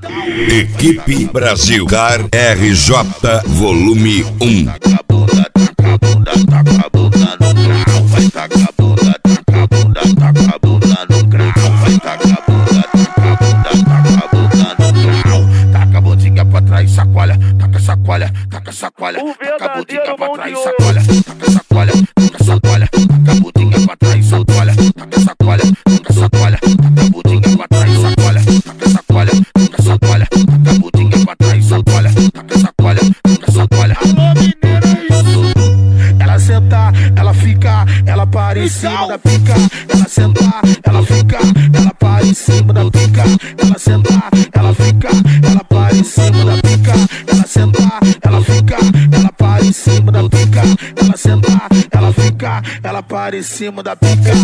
Equipe Brasil Car RJ Volume 1. Taca a bunda no grau. Vai taca a bunda no grau. Vai taca a bunda no grau. Taca a bundinha pra trás, sacoalha. Taca sacoalha, taca sacoalha. Taca a bundinha pra trás, sacoalha. Taca sacoalha, taca sacoalha. Taca a bundinha pra trás, sacoalha. Taca sacoalha, taca sacoalha. Taca a bundinha pra trás, sacoalha. Taca sacoalha, taca sacoalha. Taca a bundinha pra trás, sacoalha. Taca sacoalha, taca sacoalha. Alô, mineira, ela senta, ela fica, ela para em cima da pica. Ela senta, ela fica, ela para em cima da pica. Ela senta, ela fica, ela para em cima da pica. Ela senta, ela fica, ela para em cima da pica. Ela senta, ela fica, ela para em cima da pica.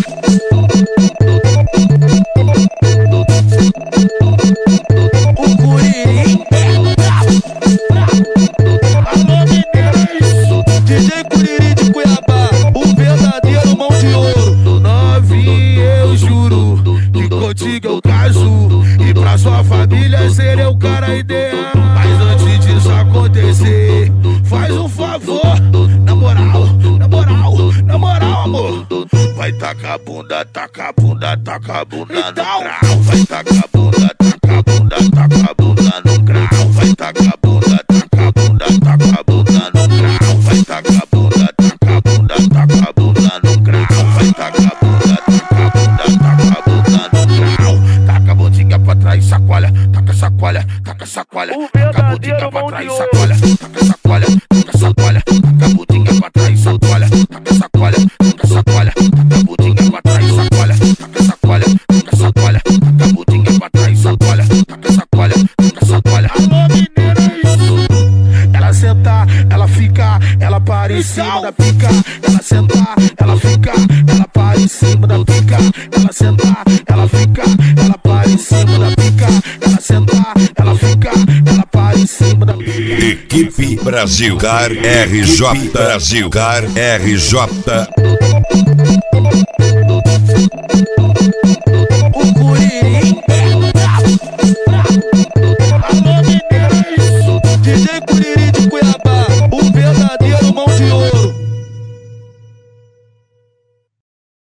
O Curirim é brabo. Alô, mineiros, DJ Curirim de Cuiabá, o verdadeiro mão de ouro. Novinha, eu juro que contigo eu caso, e pra sua família seria o cara ideal. Mas antes disso acontecer, faz um favor, na moral, na moral, na moral, amor. Vai tacar a bunda, taca a bunda, taca a bunda no grau. Vai tacar a bunda, taca a bunda, taca a bunda no grau. Vai tacar a bunda, taca a bunda, taca a bunda no grau. Vai tacar a bunda, taca a bunda, taca a bunda no grau. Vai tacar a bunda, taca a bunda, taca a bunda no grau. Taca a bundinha pra trás, sacoalha. Taca sacoalha, taca sacoalha. Taca a bundinha pra trás, sacoalha. Taca sacoalha, taca sacoalha. Taca a bundinha pra trás, sacoalha. Taca sacoalha, taca sacoalha. Taca a bundinha pra trás, sacoalha. Taca sacoalha, taca sacoalha. Taca a bundinha pra trás, sacoalha. Taca sacoalha, taca sacoalha. Alô, mineiros, ela senta, ela fica, ela para em cima da pica. Ela senta, ela fica, ela para em cima da pica. Ela senta, ela fica, ela para em cima da pica. Ela senta, ela fica, ela para em cima da pica. Equipe Brasil Car RJ Brasil Car RJ.